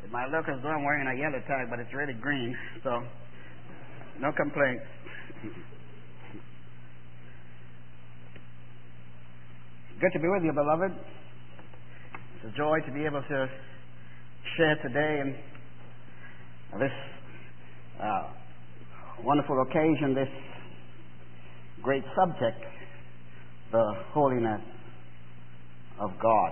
It might look as though I'm wearing a yellow tag, but it's really green, so no complaints. Good to be with you, beloved. It's a joy to be able to share today in this wonderful occasion, this great subject, the holiness of God.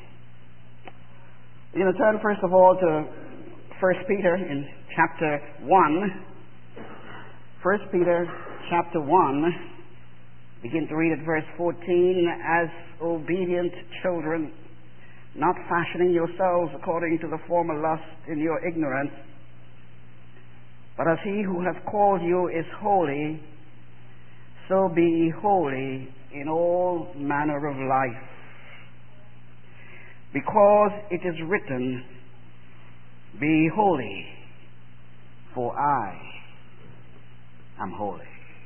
We're going to turn first of all to 1 Peter in chapter 1. 1 Peter chapter 1, begin to read at verse 14. As obedient children, not fashioning yourselves according to the former lust in your ignorance, but as he who hath called you is holy, so be ye holy in all manner of life. Because it is written, be ye holy, for I am holy.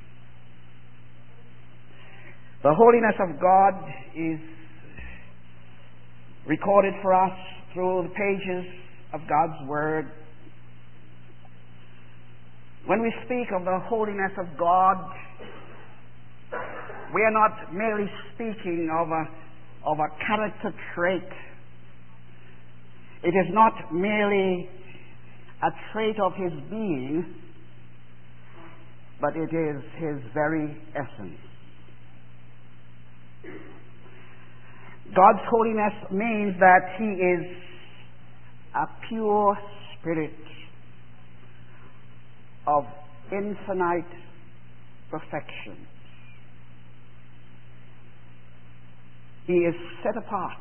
The holiness of God is recorded for us through the pages of God's Word. When we speak of the holiness of God, we are not merely speaking of a character trait. It is not merely a trait of His being, but it is His very essence. God's holiness means that He is a pure spirit of infinite perfection. He is set apart.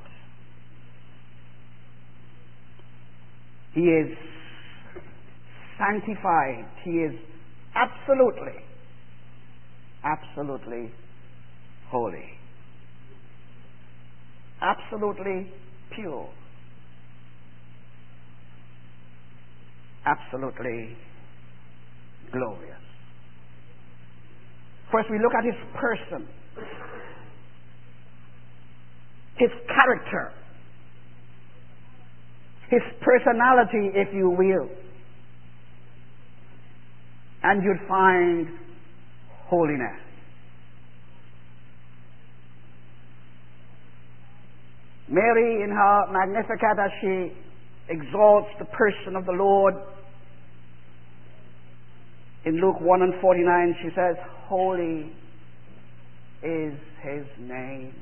He is sanctified. He is absolutely holy. Absolutely pure. Absolutely glorious. First, we look at His person, His character, His personality, if you will, and you'd find holiness. Mary, in her Magnificat, as she exalts the person of the Lord, in Luke 1:49, she says, holy is His name.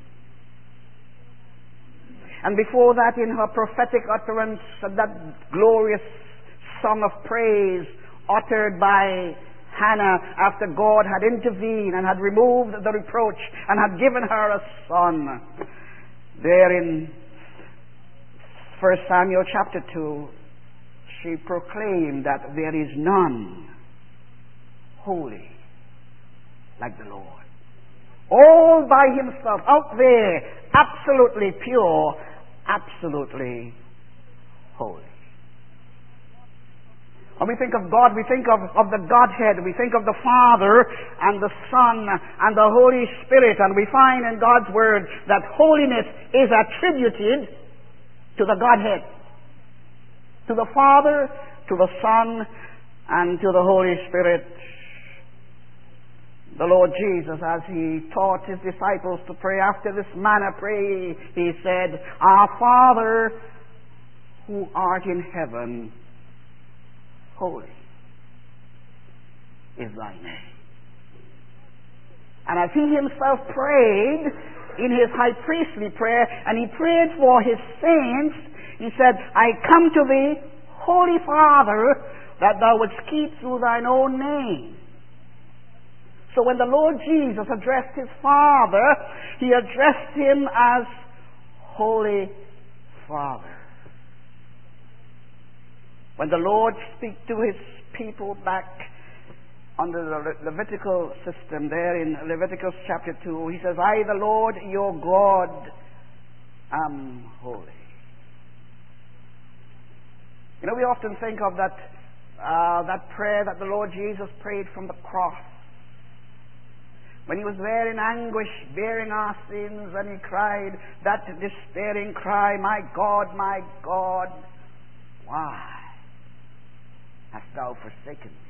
And before that, in her prophetic utterance, that glorious song of praise uttered by Hannah after God had intervened and had removed the reproach and had given her a son. There in 1 Samuel chapter 2, she proclaimed that there is none holy like the Lord. All by Himself, out there, absolutely pure, absolutely holy. When we think of God, we think of the Godhead. We think of the Father and the Son and the Holy Spirit. And we find in God's Word that holiness is attributed to the Godhead. To the Father, to the Son, and to the Holy Spirit. The Lord Jesus, as He taught His disciples to pray after this manner, pray, He said, Our Father, who art in heaven, holy is Thy name. And as He Himself prayed in His high priestly prayer, and He prayed for His saints, He said, I come to Thee, Holy Father, that Thou wouldst keep through Thine own name. So when the Lord Jesus addressed His Father, He addressed Him as Holy Father. When the Lord speaks to His people back under the Levitical system there in Leviticus chapter 2, He says, I, the Lord your God, am holy. You know, we often think of that prayer that the Lord Jesus prayed from the cross, when He was there in anguish, bearing our sins, and He cried that despairing cry, my God, why forsaken me?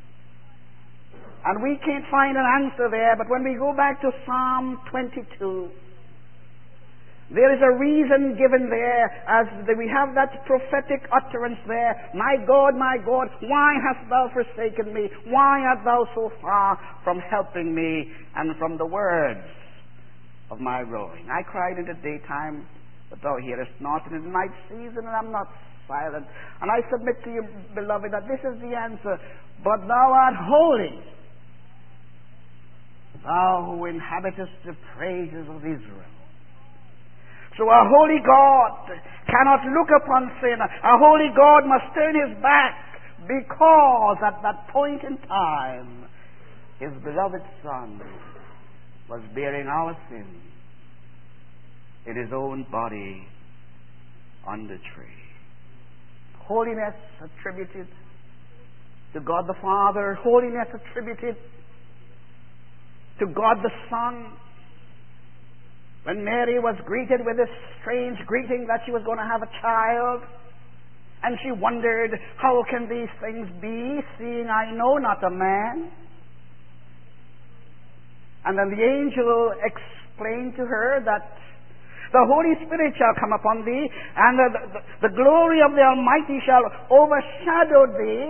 And we can't find an answer there, but when we go back to Psalm 22, there is a reason given there as we have that prophetic utterance there. My God, why hast thou forsaken me? Why art thou so far from helping me and from the words of my roaring? I cried in the daytime, but thou hearest not, and in the night season, and I'm not silent. And I submit to you, beloved, that this is the answer. But thou art holy, thou who inhabitest the praises of Israel. So a holy God cannot look upon sin. A holy God must turn his back, because at that point in time, his beloved Son was bearing our sin in his own body on the tree. Holiness attributed to God the Father, holiness attributed to God the Son. When Mary was greeted with this strange greeting that she was going to have a child, and she wondered, how can these things be, seeing I know not a man? And then the angel explained to her that the Holy Spirit shall come upon thee, and the glory of the Almighty shall overshadow thee,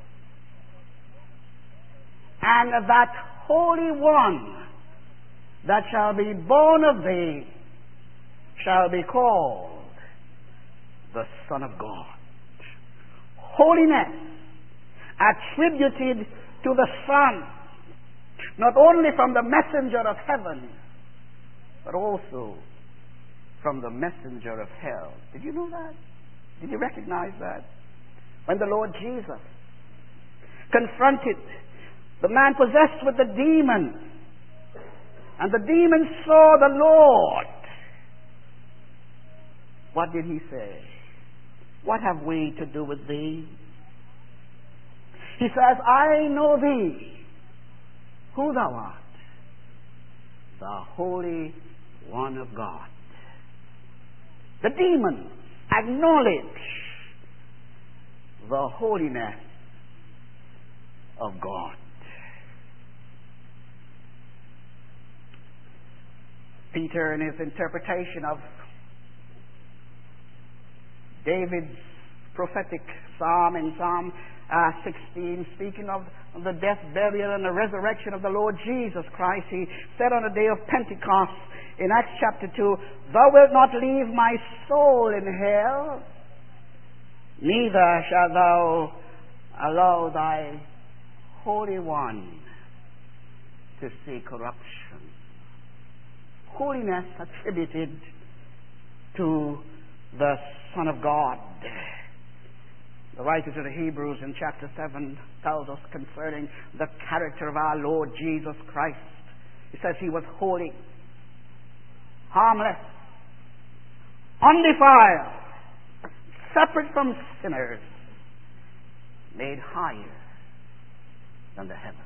and that Holy One that shall be born of thee shall be called the Son of God. Holiness attributed to the Son, not only from the messenger of heaven, but also from the messenger of hell. Did you know that? Did you recognize that? When the Lord Jesus confronted the man possessed with the demon, and the demon saw the Lord, what did he say? What have we to do with thee? He says, I know thee, who thou art, the Holy One of God. The demons acknowledge the holiness of God. Peter, in his interpretation of David's prophetic psalm in Psalm 16, speaking of the death, burial, and the resurrection of the Lord Jesus Christ, he said on the day of Pentecost in Acts chapter 2, Thou wilt not leave my soul in hell, neither shalt thou allow thy Holy One to see corruption. Holiness attributed to the Son of God. The writer to the Hebrews in chapter 7 tells us concerning the character of our Lord Jesus Christ. He says he was holy, harmless, undefiled, separate from sinners, made higher than the heavens.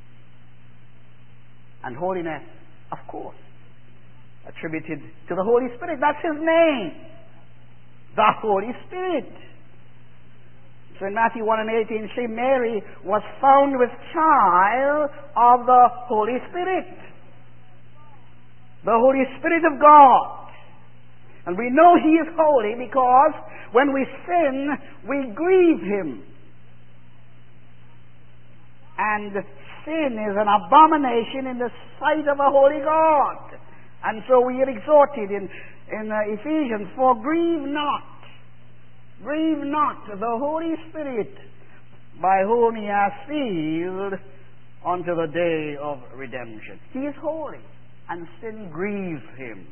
And holiness, of course, attributed to the Holy Spirit. That's his name, the Holy Spirit. So in Matthew 1 and 18, see, Mary was found with child of the Holy Spirit, the Holy Spirit of God. And we know he is holy because when we sin, we grieve him. And sin is an abomination in the sight of a holy God. And so we are exhorted in Ephesians, for grieve not the Holy Spirit, by whom ye are sealed unto the day of redemption. He is holy, and sin grieves him.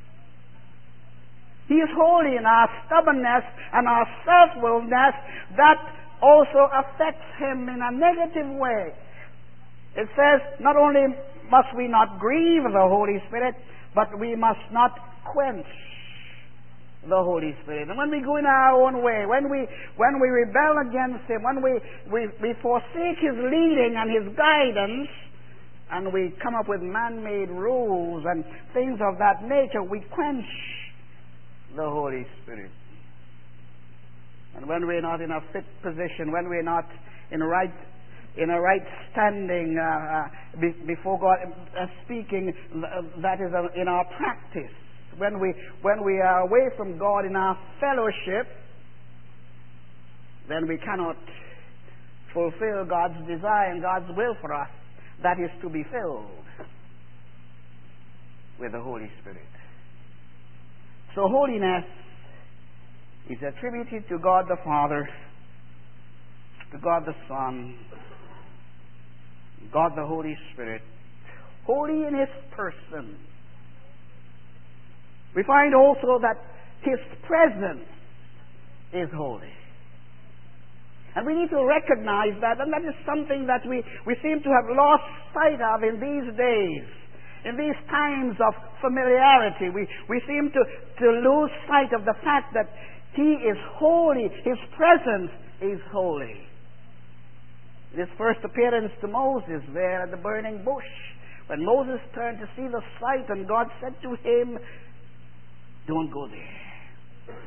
He is holy, and our stubbornness and our self-willedness, that also affects him in a negative way. It says, not only must we not grieve the Holy Spirit, but we must not quench the Holy Spirit. And when we go in our own way, when we rebel against him, when we forsake his leading and his guidance, and we come up with man-made rules and things of that nature, we quench the Holy Spirit. And when we're not in a fit position, when we're not in a right standing before God, speaking, that is in our practice. When we are away from God in our fellowship, then we cannot fulfill God's desire and God's will for us. That is to be filled with the Holy Spirit. So holiness is attributed to God the Father, to God the Son, God the Holy Spirit, holy in His person. We find also that His presence is holy. And we need to recognize that, and that is something that we seem to have lost sight of in these days. In these times of familiarity, we seem to lose sight of the fact that He is holy. His presence is holy. His first appearance to Moses there at the burning bush, when Moses turned to see the sight, and God said to him, "Don't go there.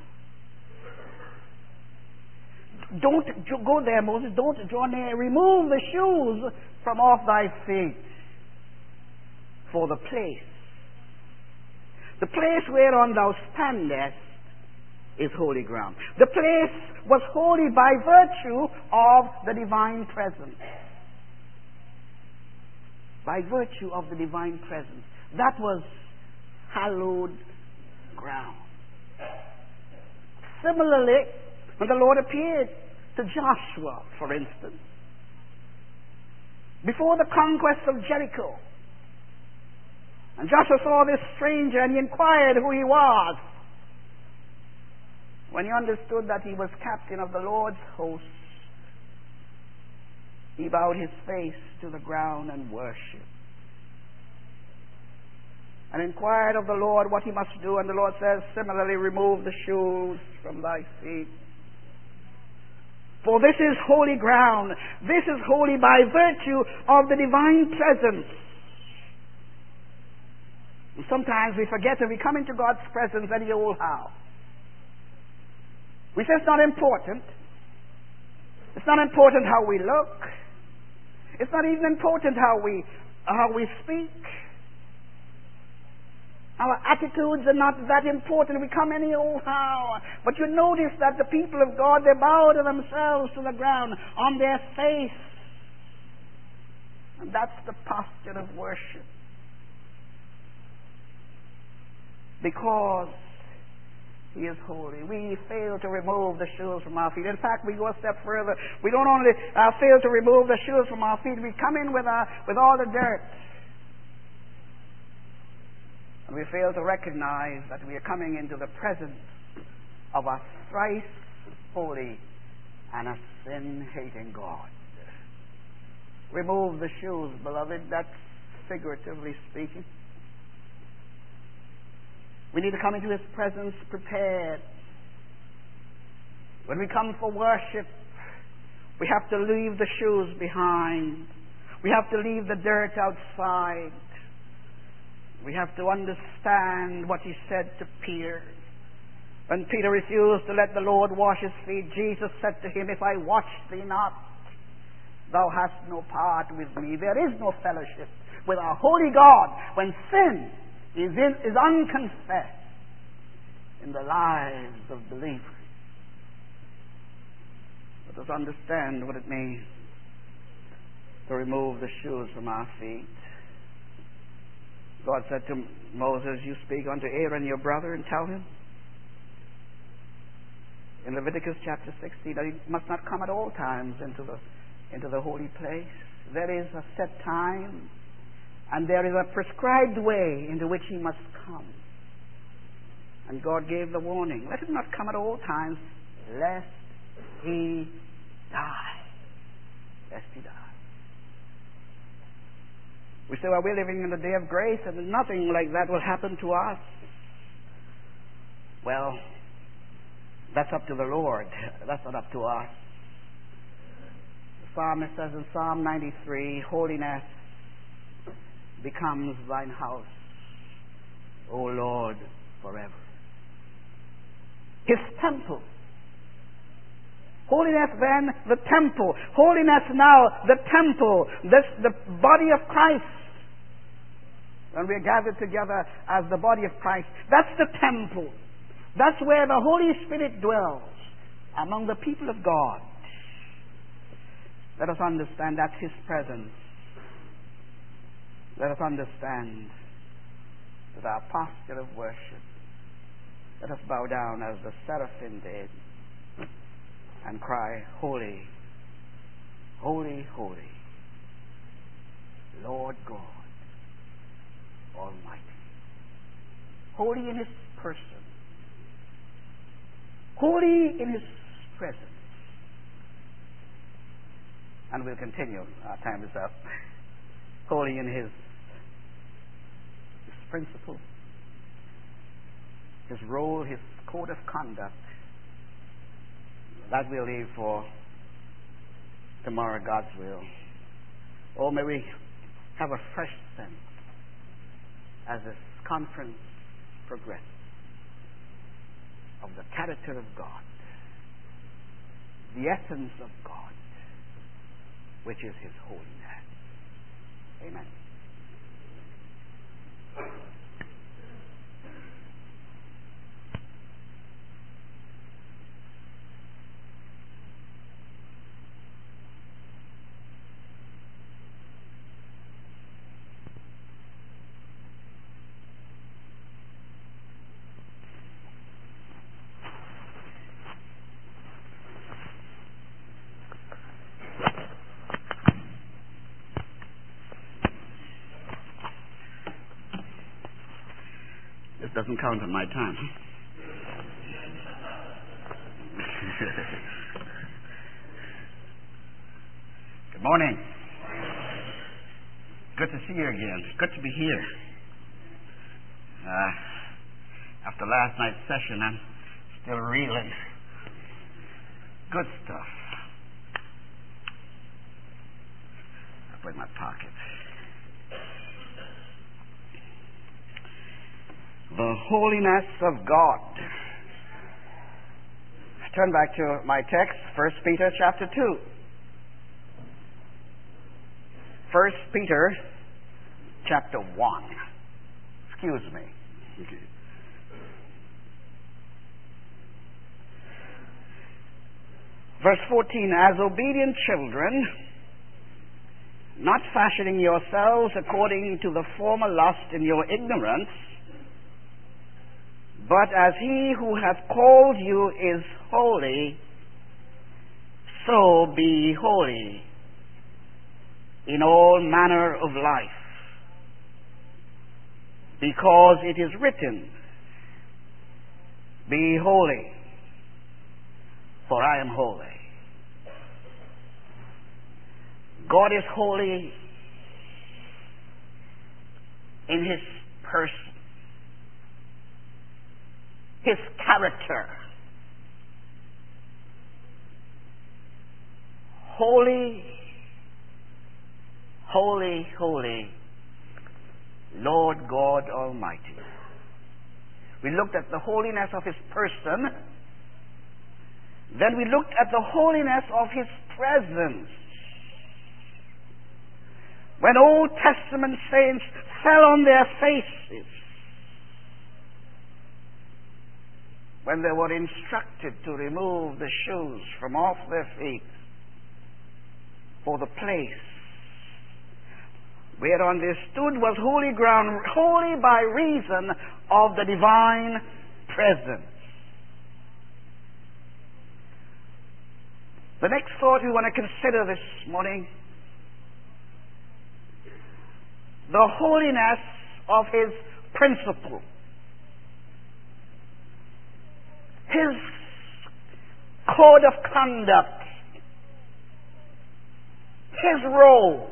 Don't go there, Moses. Don't draw near. Remove the shoes from off thy feet. For the place whereon thou standest is holy ground." The place was holy by virtue of the divine presence. By virtue of the divine presence. That was hallowed ground. Similarly, when the Lord appeared to Joshua, for instance, before the conquest of Jericho, and Joshua saw this stranger and he inquired who he was. When he understood that he was captain of the Lord's host, he bowed his face to the ground and worshipped. And inquired of the Lord what he must do, and the Lord says, "Similarly, remove the shoes from thy feet. For this is holy ground. This is holy by virtue of the divine presence." And sometimes we forget that we come into God's presence any old how. We say it's not important. It's not important how we look. It's not even important how we speak. Our attitudes are not that important. We come any old how. But you notice that the people of God, they bow to themselves to the ground on their face. And that's the posture of worship. Because He is holy. We fail to remove the shoes from our feet. In fact, we go a step further. We don't only fail to remove the shoes from our feet, we come in with all the dirt. And we fail to recognize that we are coming into the presence of a thrice holy and a sin-hating God. Remove the shoes, beloved. That's figuratively speaking. We need to come into His presence prepared. When we come for worship, we have to leave the shoes behind. We have to leave the dirt outside. We have to understand what He said to Peter. When Peter refused to let the Lord wash his feet, Jesus said to him, "If I wash thee not, thou hast no part with me." There is no fellowship with our holy God when sin is unconfessed in the lives of believers. Let us understand what it means to remove the shoes from our feet. God said to Moses, "You speak unto Aaron your brother and tell him in Leviticus chapter 16 that he must not come at all times into the holy place. There is a set time and there is a prescribed way into which he must come." And God gave the warning, "Let him not come at all times, lest he die." Lest he die. We say, "Well, we're living in the day of grace and nothing like that will happen to us." Well, that's up to the Lord. That's not up to us. The psalmist says in Psalm 93, "Holiness becomes thine house, O Lord, forever." His temple Holiness then, the temple. Holiness now, the temple. This, the body of Christ. When we are gathered together as the body of Christ, that's the temple. That's where the Holy Spirit dwells, among the people of God. Let us understand that's His presence. Let us understand that our posture of worship. Let us bow down as the seraphim did and cry, Holy, holy, holy, Lord God Almighty. Holy in His person. Holy in His presence. And we'll continue. Our time is up. Holy in His principle, His role, His code of conduct. That we'll leave for tomorrow, God's will. Oh, may we have a fresh sense as this conference progresses of the character of God, the essence of God, which is His holiness. Amen. Doesn't count on my time. Good morning. Good to see you again. Good to be here. After last night's session, I'm still reeling. Good stuff. I'll put it in my pocket. The holiness of God. Turn back to my text, 1 Peter chapter 2. 1 Peter chapter 1. Excuse me. Verse 14, as obedient children, not fashioning yourselves according to the former lust in your ignorance, but as He who hath called you is holy, so be holy in all manner of life. Because it is written, be holy, for I am holy. God is holy in His person, His character. Holy, holy, holy, Lord God Almighty. We looked at the holiness of His person. Then we looked at the holiness of His presence. When Old Testament saints fell on their faces, when they were instructed to remove the shoes from off their feet for the place whereon they stood was holy ground, holy by reason of the divine presence. The next thought we want to consider this morning, the holiness of His principle. His code of conduct, His role,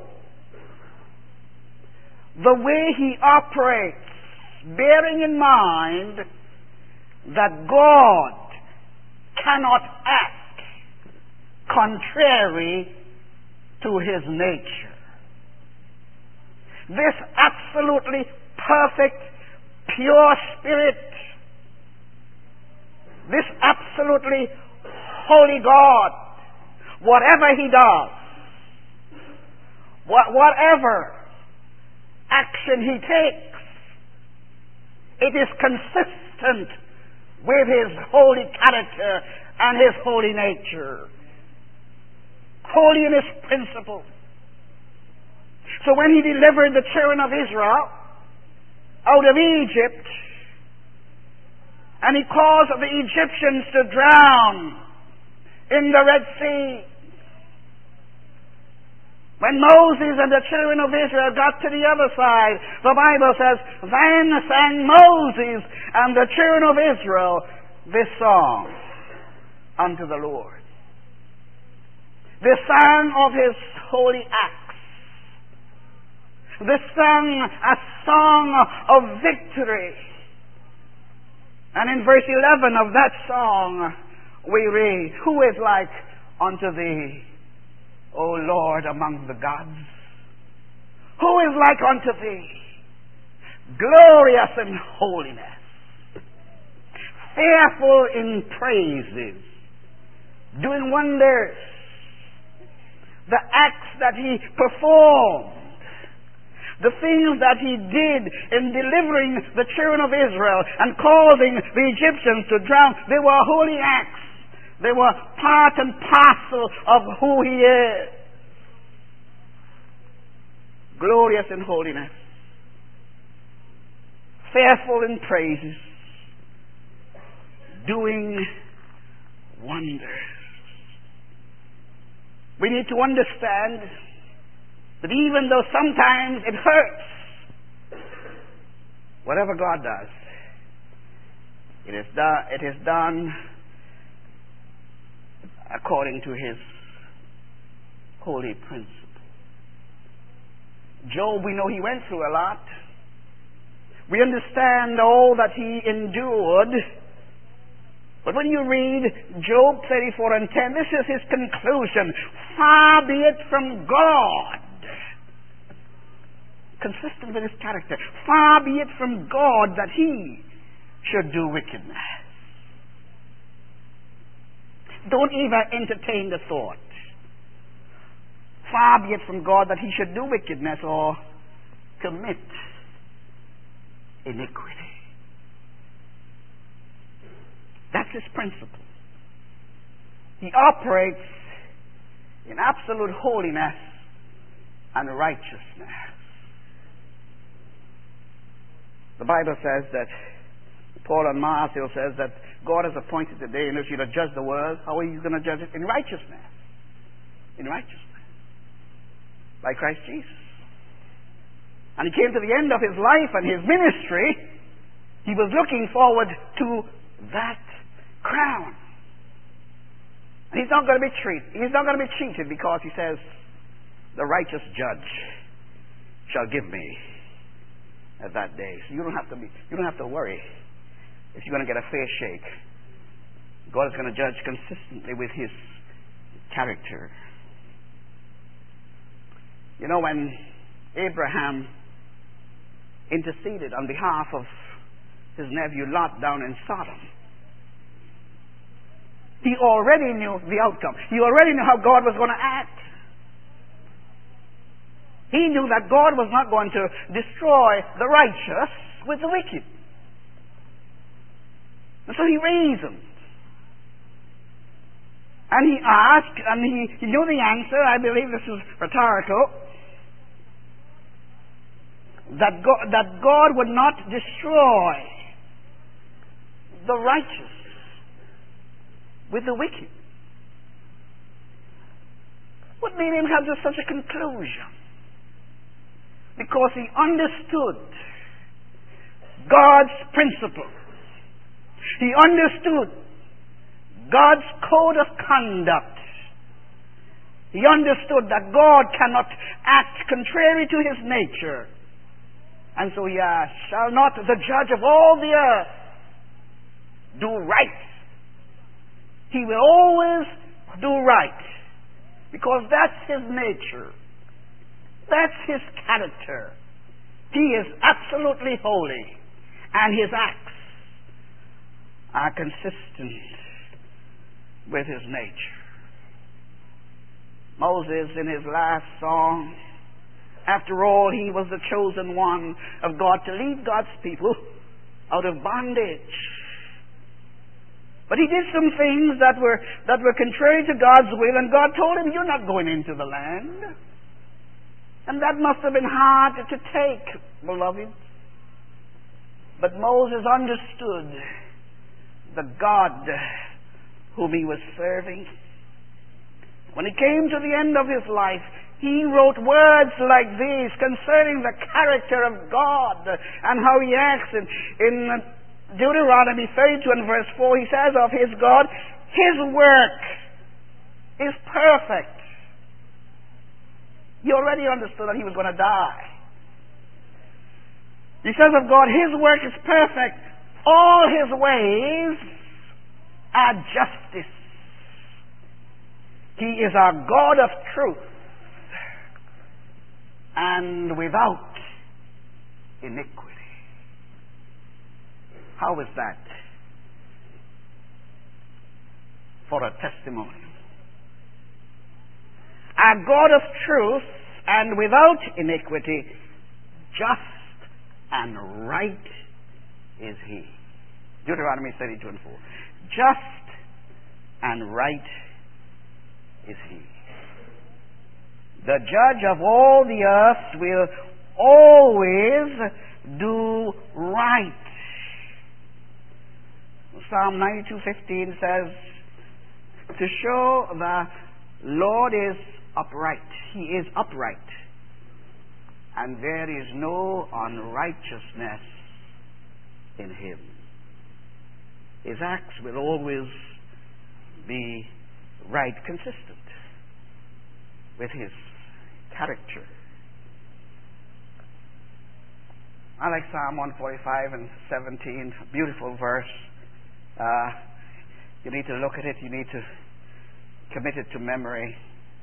the way He operates, bearing in mind that God cannot act contrary to His nature. This absolutely perfect, pure Spirit, this absolutely holy God whatever he does, whatever action he takes, it is consistent with his holy character and his holy nature. Holiness principle. So when he delivered the children of Israel out of Egypt, and he caused the Egyptians to drown in the Red Sea, when Moses and the children of Israel got to the other side, the Bible says, then sang Moses and the children of Israel this song unto the Lord. They sang of his holy acts. They sang a song of victory. And in verse 11 of that song we read, who is like unto thee, O Lord, among the gods? Who is like unto thee, glorious in holiness, fearful in praises, doing wonders? The acts that he performed, the things that he did in delivering the children of Israel and causing the Egyptians to drown, they were holy acts. They were part and parcel of who he is. Glorious in holiness, fearful in praises, doing wonders. We need to understand that even though sometimes it hurts, whatever God does, it is done according to his holy principle. Job, we know he went through a lot. We understand all that he endured. But when you read Job 34 and 10, this is his conclusion. Far be it from God, consistent with his character, far be it from God that he should do wickedness. Don't even entertain the thought. Far be it from God that he should do wickedness or commit iniquity. That's his principle. He operates in absolute holiness and righteousness. The Bible says that, Paul and Marcial says that God has appointed a day in which he'll judge the world. How are you going to judge it? In righteousness. In righteousness. By Christ Jesus. And he came to the end of his life and his ministry. He was looking forward to that crown. And he's not going to be cheated because he says, the righteous judge shall give me at that day. So you don't have to worry if you're going to get a fair shake. God is going to judge consistently with his character. You know, when Abraham interceded on behalf of his nephew Lot down in Sodom, he already knew the outcome. He already knew how God was going to act. He knew that God was not going to destroy the righteous with the wicked. And so he reasoned. And he asked, and he knew the answer. I believe this is rhetorical. That God would not destroy the righteous with the wicked. What made him have just such a conclusion? Because he understood God's principle. He understood God's code of conduct. He understood that God cannot act contrary to his nature. And so he asked, shall not the judge of all the earth do right? He will always do right. Because that's his nature. That's his character. He is absolutely holy. And his acts are consistent with his nature. Moses, in his last song, after all, he was the chosen one of God to lead God's people out of bondage. But he did some things that were contrary to God's will, and God told him, you're not going into the land. And that must have been hard to take, beloved. But Moses understood the God whom he was serving. When he came to the end of his life, he wrote words like these concerning the character of God and how he acts. In Deuteronomy 32 and verse 4, he says of his God, his work is perfect. He already understood that he was going to die. He says of God, his work is perfect. All his ways are justice. He is our God of truth and without iniquity. How is that for a testimony? Our God of truth and without iniquity, just and right is he. Deuteronomy 32 and 4. Just and right is he. The judge of all the earth will always do right. Psalm 92:15 says, to show the Lord is upright. He is upright. And there is no unrighteousness in him. His acts will always be right, consistent with his character. I like Psalm 145 and 17, beautiful verse. You need to look at it, you need to commit it to memory,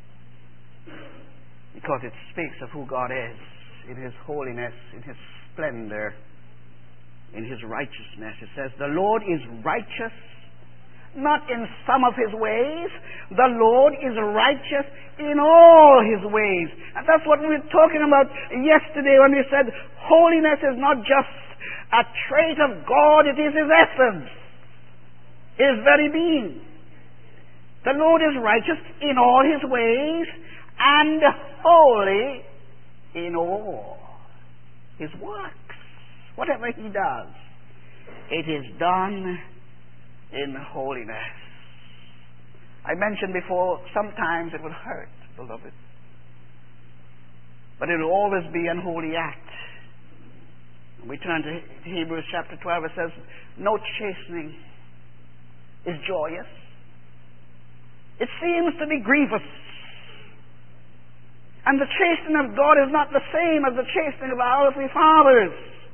because it speaks of who God is in his holiness, in his splendor, in his righteousness. It says, the Lord is righteous, not in some of his ways. The Lord is righteous in all his ways. And that's what we were talking about yesterday when we said holiness is not just a trait of God, it is his essence, his very being. The Lord is righteous in all his ways and holy in all his works. Whatever he does, it is done in holiness. I mentioned before, sometimes it will hurt, beloved. But it will always be an holy act. We turn to Hebrews chapter 12, it says, no chastening is joyous. It seems to be grievous. And the chastening of God is not the same as the chastening of our earthly fathers.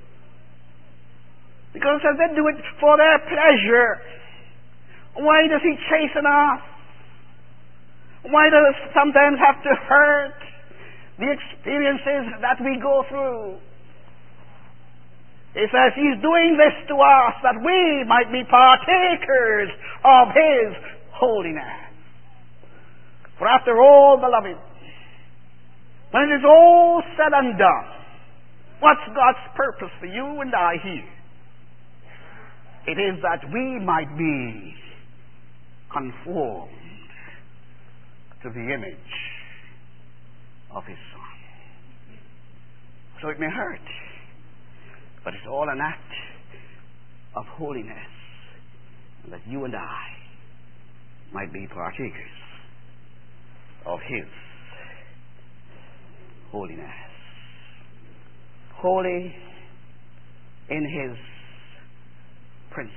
Because it says they do it for their pleasure. Why does he chasten us? Why does it sometimes have to hurt the experiences that we go through? He says he's doing this to us that we might be partakers of his holiness. For after all, beloved, when it is all said and done, what's God's purpose for you and I here? It is that we might be conformed to the image of his Son. So it may hurt, but it's all an act of holiness, that you and I might be partakers of his holiness. Holy in his principle.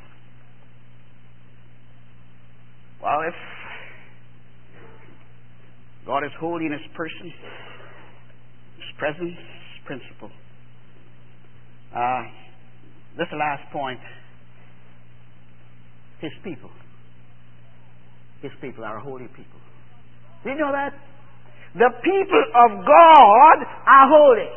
Well, if God is holy in his person, his presence, his principle. This last point. His people. His people are holy people. Do you know that? The people of God are holy.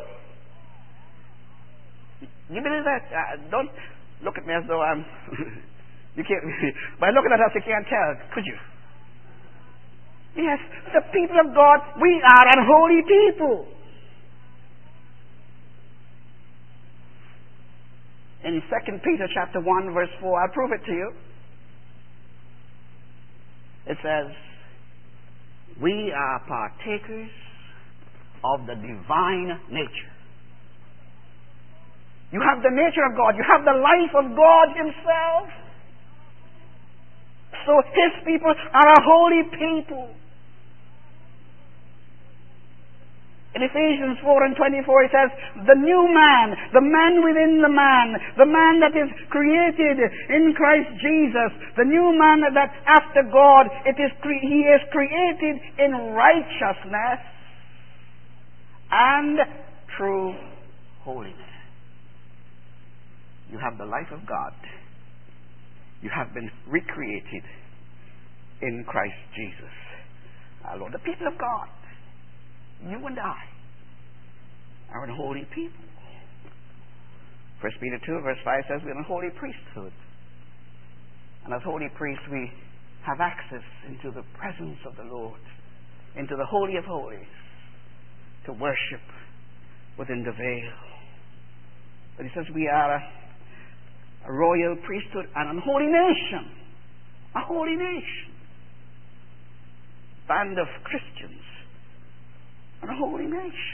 You believe that? Don't look at me as though I'm... you can't... By looking at us, you can't tell, could you? Yes, the people of God, we are an holy people. In 2 Peter chapter 1 verse 4, I'll prove it to you. It says, we are partakers of the divine nature. You have the nature of God. You have the life of God Himself. So His people are a holy people. In Ephesians 4 and 24 it says, the new man, the man within the man that is created in Christ Jesus, the new man that after God, he is created in righteousness and true holiness. You have the life of God. You have been recreated in Christ Jesus, our Lord. The people of God, you and I, are a holy people. 1 Peter 2 verse 5 says we're a holy priesthood. And as holy priests we have access into the presence of the Lord, into the Holy of Holies, to worship within the veil. But he says we are a royal priesthood and a holy nation. A holy nation. Band of Christians. And a holy nation.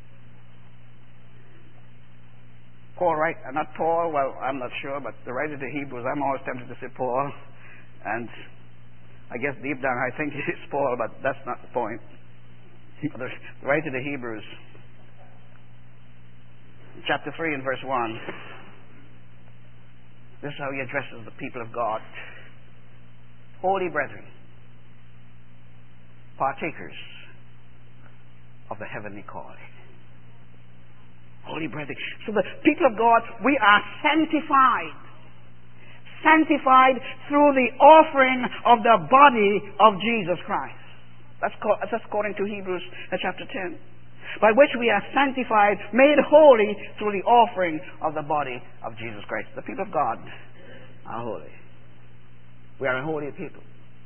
Not Paul, well, I'm not sure, but the writer to the Hebrews, I'm always tempted to say Paul, and I guess deep down I think it's Paul, but that's not the point. The writer to the Hebrews, chapter 3 and verse 1, this is how he addresses the people of God. Holy brethren, partakers of the heavenly calling. Holy brethren. So the people of God, we are sanctified. Sanctified through the offering of the body of Jesus Christ. That's according to Hebrews chapter 10. By which we are sanctified, made holy through the offering of the body of Jesus Christ. The people of God are holy. We are a holy people.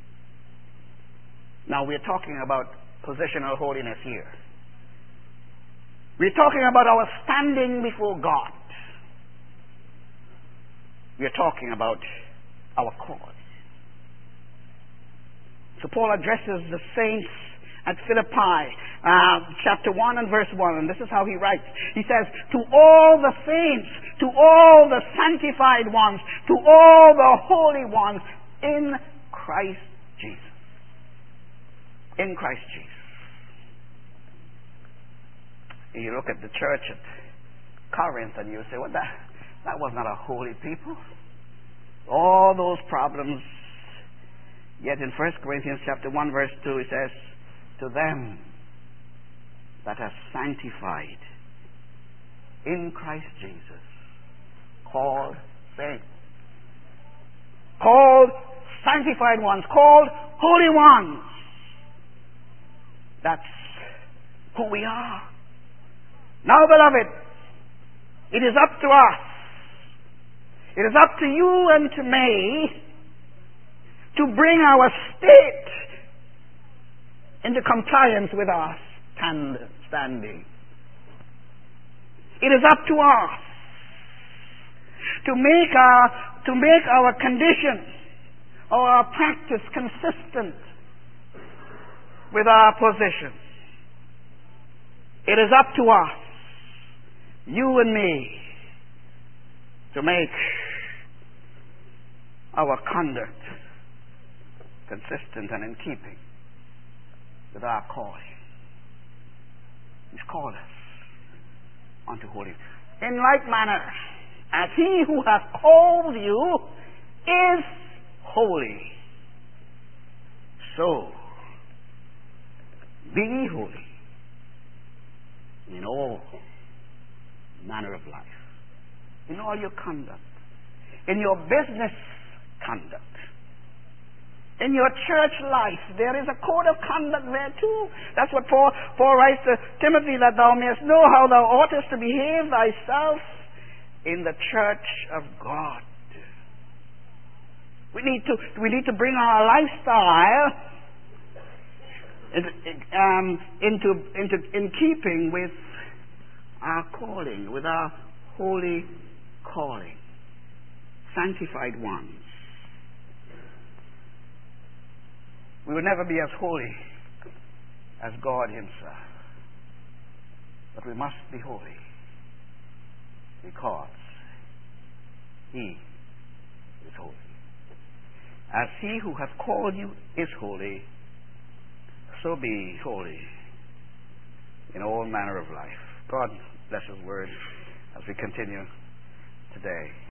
Now we're talking about positional holiness here. We're talking about our standing before God. We're talking about our cause. So Paul addresses the saints at Philippi, chapter 1 and verse 1, and this is how he writes. He says, to all the saints, to all the sanctified ones, to all the holy ones in Christ Jesus. In Christ Jesus. You look at the church at Corinth and you say, well, that was not a holy people. All those problems. Yet in 1 Corinthians chapter 1 verse 2 it says, to them that are sanctified in Christ Jesus, called saints, called sanctified ones, called holy ones. That's who we are. Now, beloved, it is up to us. It is up to you and to me to bring our state into compliance with our standing. It is up to us to make our condition or our practice consistent with our position. It is up to us, you and me, to make our conduct consistent and in keeping with our calling. He's called us unto holiness. In like manner, as he who hath called you is holy, so be ye holy in all manner of life, in all your conduct, in your business conduct, in your church life. There is a code of conduct there too. That's what Paul writes to Timothy, that thou mayest know how thou oughtest to behave thyself in the church of God. We need to bring our lifestyle in keeping with our calling, with our holy calling, sanctified ones. We will never be as holy as God Himself, but we must be holy because He is holy. As He who hath called you is holy, so be holy in all manner of life. God bless His word as we continue today.